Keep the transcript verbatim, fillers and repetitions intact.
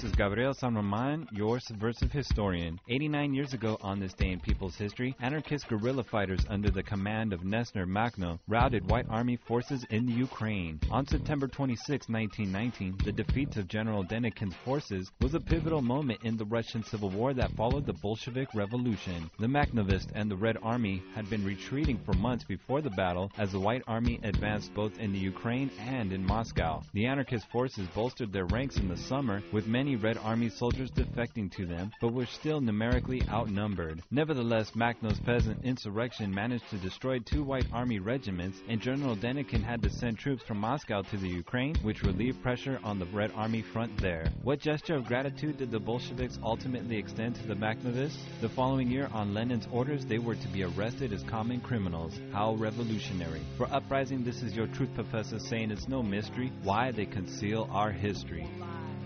is Gabriel San Roman, your subversive historian. eighty-nine years ago on this day in people's history, anarchist guerrilla fighters under the command of Nestor Makhno routed White Army forces in the Ukraine. On September twenty-sixth, nineteen nineteen, the defeat of General Denikin's forces was a pivotal moment in the Russian Civil War that followed the Bolshevik Revolution. The Makhnovists and the Red Army had been retreating for months before the battle as the White Army advanced both in the Ukraine and in Moscow. The anarchist forces bolstered their ranks in the summer, with many Red Army soldiers defecting to them, but were still numerically outnumbered. Nevertheless, Makhno's peasant insurrection managed to destroy two White Army regiments, and General Denikin had to send troops from Moscow to the Ukraine, which relieved pressure on the Red Army front there. What gesture of gratitude did the Bolsheviks ultimately extend to the Makhnovists? The following year, on Lenin's orders, they were to be arrested as common criminals. How revolutionary. For Uprising, this is your truth professor saying it's no mystery why they conceal our history.